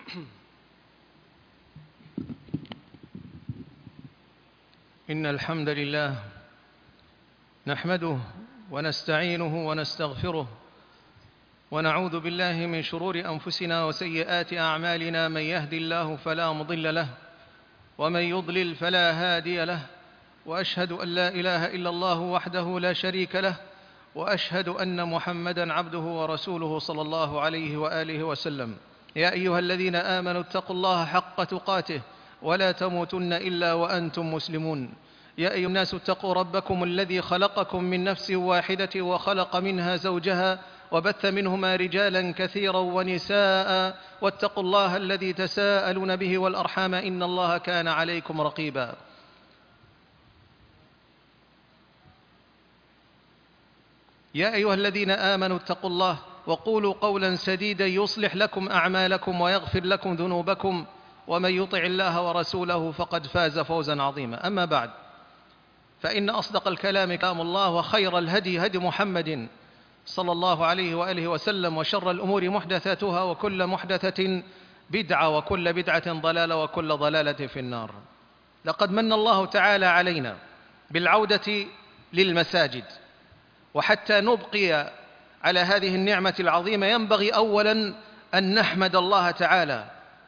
إن الحمد لله نحمده ونستعينه ونستغفره ونعوذ بالله من شرور أنفسنا وسيئات أعمالنا. من يهد الله فلا مضل له ومن يضلل فلا هادي له، وأشهد أن لا إله إلا الله وحده لا شريك له، وأشهد أن محمدًا عبده ورسوله صلى الله عليه وآله وسلم. يا أيها الذين آمنوا اتقوا الله حق تقاته ولا تموتن إلا وأنتم مسلمون. يا أيها الناس اتقوا ربكم الذي خلقكم من نفس واحدة وخلق منها زوجها وبث منهما رجالا كثيرا ونساء، واتقوا الله الذي تساءلون به والأرحام إن الله كان عليكم رقيبا. يا أيها الذين آمنوا اتقوا الله وقولوا قولا سديدا يصلح لكم أعمالكم ويغفر لكم ذنوبكم، ومن يطع الله ورسوله فقد فاز فوزا عظيما. أما بعد، فإن أصدق الكلام كلام الله، وخير الهدي هدي محمد صلى الله عليه وآله وسلم، وشر الأمور محدثاتها، وكل محدثة بدعة، وكل بدعة ضلالة، وكل ضلالة في النار. لقد من الله تعالى علينا بالعودة للمساجد، وحتى نبقي على هذه النعمة العظيمة ينبغي أولا أن نحمد الله تعالى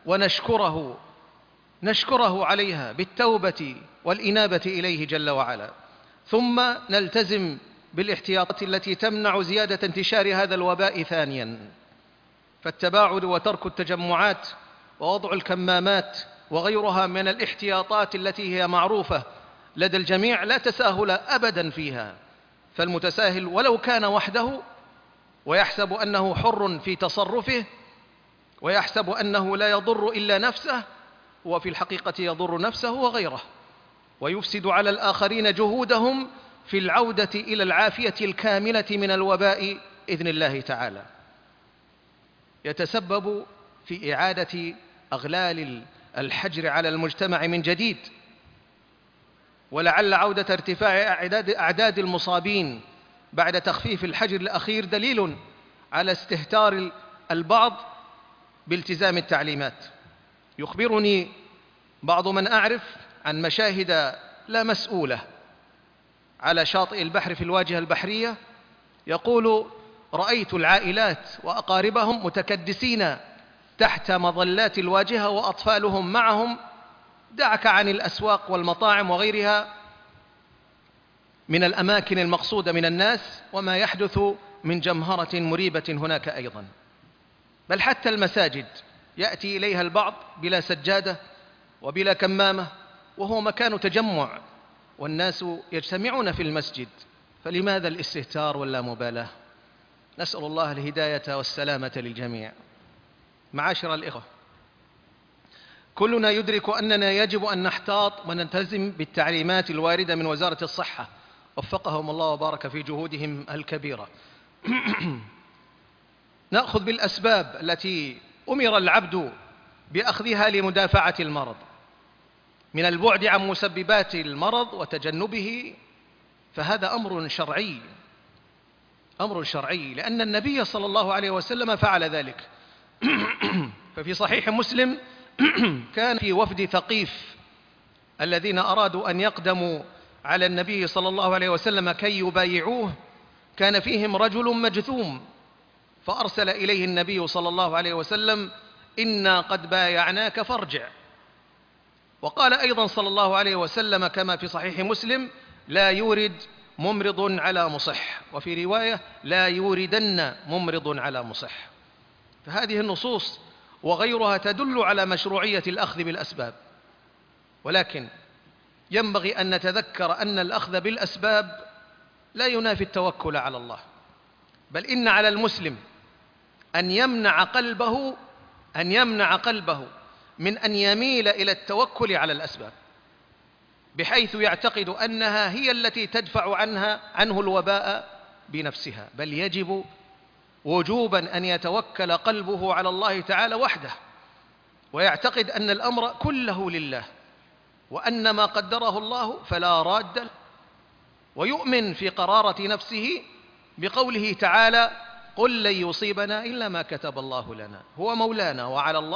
ونشكره عليها بالتوبة والإنابة إليه جل وعلا، ثم نلتزم بالاحتياطات التي تمنع زيادة انتشار هذا الوباء ثانيا. فالتباعد وترك التجمعات ووضع الكمامات وغيرها من الاحتياطات التي هي معروفة لدى الجميع لا تساهل أبدا فيها. فالمتساهل ولو كان وحده ويحسب أنه حر في تصرفه ويحسب أنه لا يضر إلا نفسه، هو في الحقيقة يضر نفسه وغيره، ويفسد على الآخرين جهودهم في العودة إلى العافية الكاملة من الوباء إذن الله تعالى. يتسبب في إعادة أغلال الحجر على المجتمع من جديد، ولعل عودة ارتفاع أعداد المصابين بعد تخفيف الحجر الأخير دليل على استهتار البعض بالتزام التعليمات. يخبرني بعض من أعرف عن مشاهد لا مسؤولة على شاطئ البحر في الواجهة البحرية، يقول: رأيت العائلات وأقاربهم متكدسين تحت مظلات الواجهة وأطفالهم معهم، دعك عن الأسواق والمطاعم وغيرها من الأماكن المقصودة من الناس، وما يحدث من جمهرة مريبة هناك أيضا. بل حتى المساجد يأتي إليها البعض بلا سجادة وبلا كمامة، وهو مكان تجمع والناس يجتمعون في المسجد، فلماذا الاستهتار واللامبالاة؟ نسأل الله الهداية والسلامة للجميع. معاشر الإخوة، كلنا يدرك أننا يجب أن نحتاط ونلتزم بالتعليمات الواردة من وزارة الصحة، وفقهم الله وبارك في جهودهم الكبيرة. نأخذ بالأسباب التي أمر العبد بأخذها لمدافعة المرض، من البعد عن مسببات المرض وتجنبه، فهذا أمر شرعي، لأن النبي صلى الله عليه وسلم فعل ذلك. ففي صحيح مسلم كان في وفد ثقيف الذين أرادوا أن يقدموا على النبي صلى الله عليه وسلم كي يبايعوه، كان فيهم رجل مجذوم، فأرسل إليه النبي صلى الله عليه وسلم: إنا قد بايعناك فارجع. وقال أيضا صلى الله عليه وسلم كما في صحيح مسلم: لا يورد ممرض على مصح، وفي رواية: لا يوردن ممرض على مصح. فهذه النصوص وغيرها تدل على مشروعية الأخذ بالأسباب، ولكن ينبغي أن نتذكر أن الأخذ بالأسباب لا ينافي التوكل على الله، بل إن على المسلم أن يمنع قلبه من أن يميل إلى التوكل على الأسباب، بحيث يعتقد أنها هي التي تدفع عنه الوباء بنفسها، بل يجب وجوبا أن يتوكل قلبه على الله تعالى وحده، ويعتقد أن الأمر كله لله، وأن ما قدره الله فلا راد له، ويؤمن في قرارة نفسه بقوله تعالى: قل لن يصيبنا إلا ما كتب الله لنا، هو مولانا وعلى الله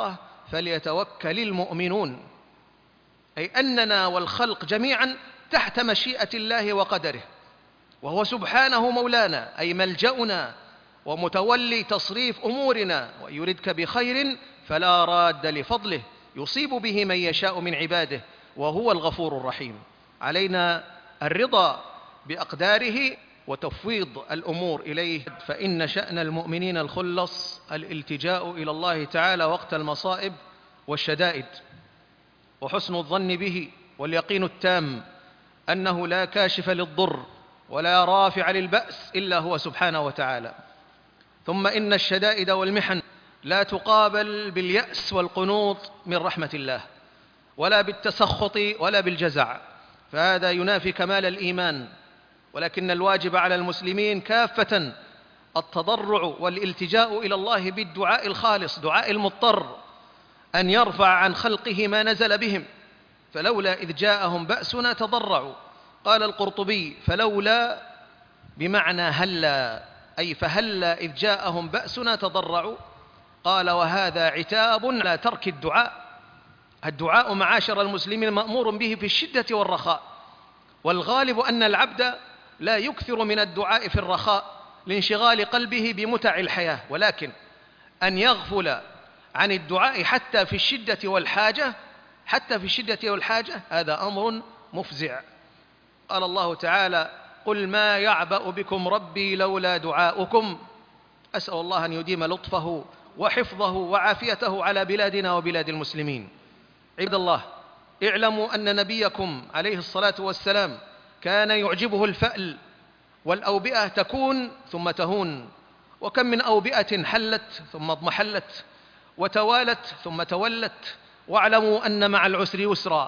فليتوكل المؤمنون، أي أننا والخلق جميعا تحت مشيئة الله وقدره، وهو سبحانه مولانا، أي ملجأنا ومتولي تصريف أمورنا، ويردك بخير فلا راد لفضله يصيب به من يشاء من عباده، وهو الغفور الرحيم. علينا الرضا بأقداره وتفويض الأمور إليه، فإن شأن المؤمنين الخلص الالتجاء إلى الله تعالى وقت المصائب والشدائد، وحسن الظن به، واليقين التام أنه لا كاشف للضر ولا رافع للبأس إلا هو سبحانه وتعالى. ثم إن الشدائد والمحن لا تقابل باليأس والقنوط من رحمة الله، ولا بالتسخط ولا بالجزع، فهذا ينافي كمال الإيمان. ولكن الواجب على المسلمين كافة التضرع والالتجاء إلى الله بالدعاء الخالص، دعاء المضطر، أن يرفع عن خلقه ما نزل بهم. فلولا إذ جاءهم بأسنا تضرعوا. قال القرطبي: فلولا بمعنى هلا، أي فهلا إذ جاءهم بأسنا تضرعوا. قال: وهذا عتاب على ترك الدعاء. الدعاء معاشر المسلمين مأمور به في الشدة والرخاء، والغالب أن العبد لا يكثر من الدعاء في الرخاء لانشغال قلبه بمتع الحياة، ولكن أن يغفل عن الدعاء حتى في الشدة والحاجة هذا أمر مفزع. قال الله تعالى: قل ما يعبأ بكم ربي لولا دعاؤكم. أسأل الله أن يديم لطفه وحفظه وعافيته على بلادنا وبلاد المسلمين. عباد الله، اعلموا أن نبيكم عليه الصلاة والسلام كان يعجبه الفأل، والأوبئة تكون ثم تهون، وكم من أوبئة حلت ثم اضمحلت وتوالت ثم تولت. واعلموا أن مع العسر يسرا،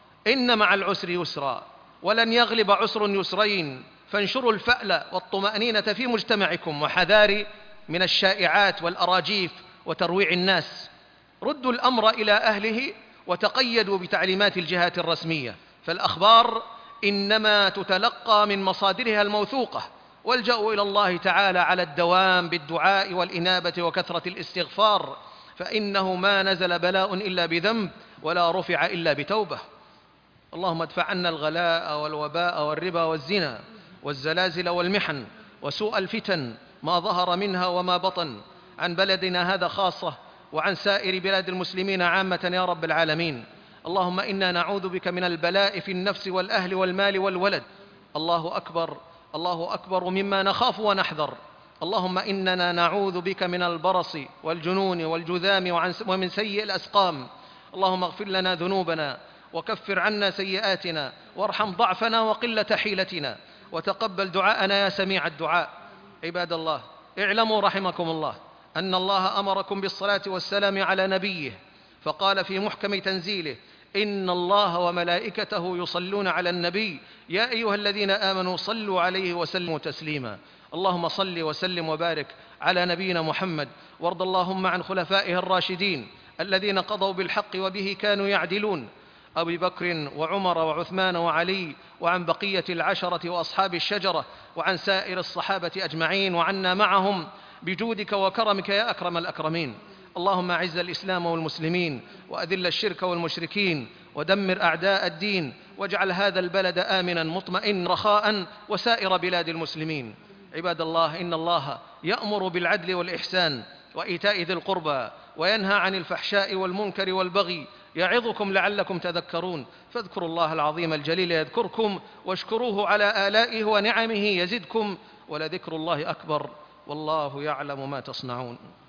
إن مع العسر يسرا، ولن يغلب عسر يسرين، فانشروا الفأل والطمأنينة في مجتمعكم، وحذاري من الشائعات والأراجيف وترويع الناس. ردوا الأمر إلى أهله وتقيدوا بتعليمات الجهات الرسمية، فالأخبار إنما تتلقى من مصادرها الموثوقة، والجأوا إلى الله تعالى على الدوام بالدعاء والإنابة وكثرة الاستغفار، فإنه ما نزل بلاء إلا بذنب ولا رفع إلا بتوبة. اللهم ادفع عنا الغلاء والوباء والربا والزنا والزلازل والمحن وسوء الفتن ما ظهر منها وما بطن عن بلدنا هذا خاصة، وعن سائر بلاد المسلمين عامة يا رب العالمين. اللهم إنا نعوذ بك من البلاء في النفس والأهل والمال والولد. الله أكبر، الله أكبر مما نخاف ونحذر. اللهم إننا نعوذ بك من البرص والجنون والجذام ومن سيء الأسقام. اللهم اغفر لنا ذنوبنا وكفر عنا سيئاتنا، وارحم ضعفنا وقلة حيلتنا، وتقبل دعاءنا يا سميع الدعاء. عباد الله، اعلموا رحمكم الله أن الله أمركم بالصلاة والسلام على نبيه، فقال في محكم تنزيله: إن الله وملائكته يصلون على النبي يا أيها الذين آمنوا صلوا عليه وسلموا تسليما. اللهم صل وسلم وبارك على نبينا محمد، وارض اللهم عن خلفائه الراشدين الذين قضوا بالحق وبه كانوا يعدلون، أبي بكر وعمر وعثمان وعلي، وعن بقية العشرة وأصحاب الشجرة، وعن سائر الصحابة أجمعين، وعنا معهم بجودك وكرمك يا أكرم الأكرمين. اللهم أعز الإسلام والمسلمين، وأذل الشرك والمشركين، ودمر أعداء الدين، واجعل هذا البلد آمنا مطمئن رخاء وسائر بلاد المسلمين. عباد الله، إن الله يأمر بالعدل والإحسان وإيتاء ذي القربى، وينهى عن الفحشاء والمنكر والبغي، يعظكم لعلكم تذكرون. فاذكروا الله العظيم الجليل يذكركم، واشكروه على آلائه ونعمه يزدكم، ولذكر الله أكبر، والله يعلم ما تصنعون.